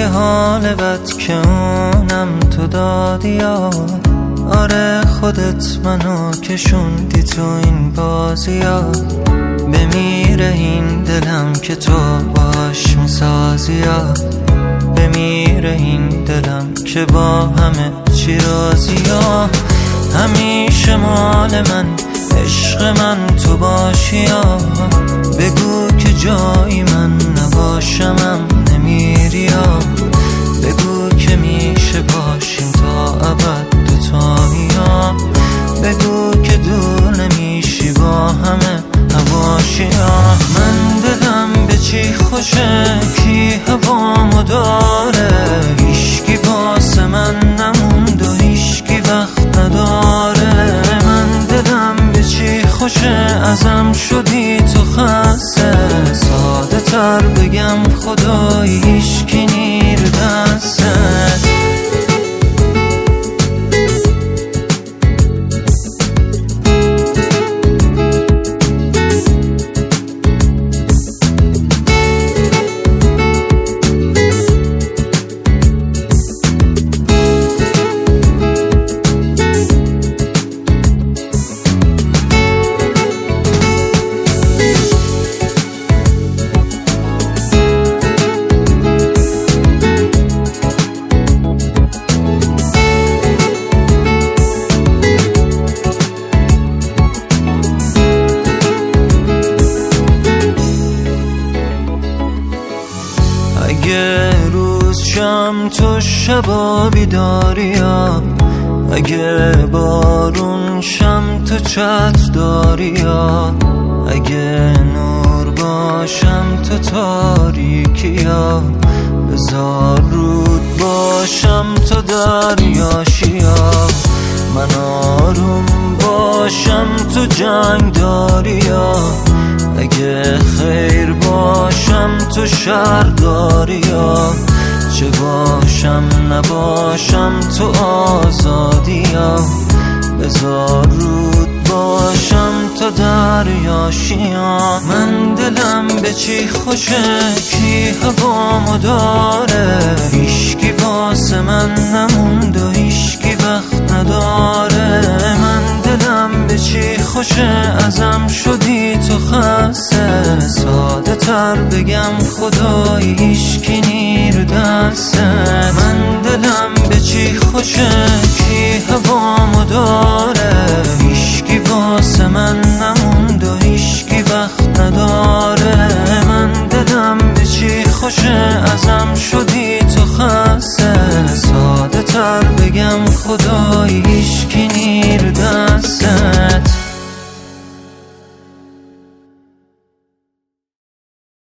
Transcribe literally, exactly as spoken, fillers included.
یه حال بد که اونم تو دادی یا آره خودت منو کشوندی تو این بازی ها. بمیره این دلم که تو باش میسازی یا بمیره این دلم که با همه چی راضی یا همیشه مال من عشق من تو باشی یا بگو که جایی من نباشمم نمیری یا بگو که میشه باشیم تا ابد دوتایی یا بگو که دور نمیشی با همه هواشی یا من دلم به چی خوشه کی هوامو داره هیشکی واسه من نموند و هیشکی وقت نداره من دلم به چی خوشه ازم شدی تو خسته ساده تر بگم خدایی هیشکی نیر دسته اگه روز شم تو شبا بیداری یا اگه بارون شم تو چتر داری یا اگه نور باشم تو تاریکی یا بذار رود باشم تو دریاشی یا من آروم باشم تو جنگ داری یا اگه خیر باشم تو شر داری یا چه باشم نباشم تو آزادی یا بذار رود باشم تو دریاشی یا من دلم به چی خوشه کی هوامو داره هیشکی واسه من نموند و هیشکی وقت نداره من دلم به چی خوشه ازم شدی تو خسته ساده تر بگم خدایی هیشکی نیر دسته من دلم به چی خوشه کی هوامو داره هیشکی واسه من نموند و هیشکی وقت نداره من دلم به چی خوشه ازم شدی تو خسته ساده تر بگم خدایی هیشکی نیر دستت